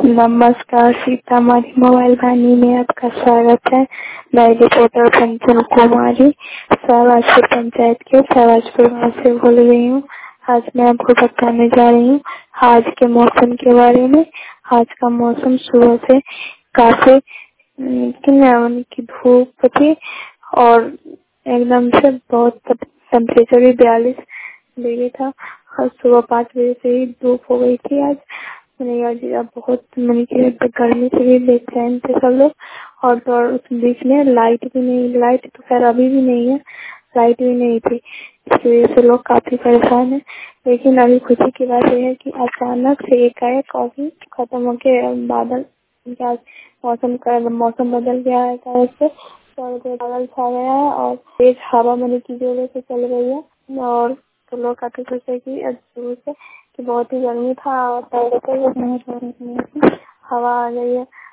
नमस्कार, सीतामढ़ी मोबाइल वाहिनी में आपका स्वागत है। मैं रिपोर्टर पंचम कुमारी सहवाजपुर पंचायत के सहवाजपुर गाँव से बोल रही हूँ। आज मैं आपको बताने जा रही हूँ आज के मौसम के बारे में। आज का मौसम सुबह से काफी की धूप थी और एकदम से बहुत टेम्परेचर भी 42 डिग्री था और सुबह 5 बजे से ही धूप हो गई थी। आज अब बहुत गर्मी से भी बेचैन थे सब लोग। और उस बीच में लाइट तो खैर अभी भी नहीं है, लाइट भी नहीं थी, इस वजह से लोग काफी परेशान है। लेकिन अभी खुशी की बात यह है कि अचानक से एकाएक कॉफी खत्म होके बादल मौसम बदल गया है। उससे बादल छा गया है और तेज हवा बनी की वजह से चल रही है। और तो लोग काफी खुश है कि शुरू से कि बहुत ही गर्मी था और पहले तो हवा आ गई है।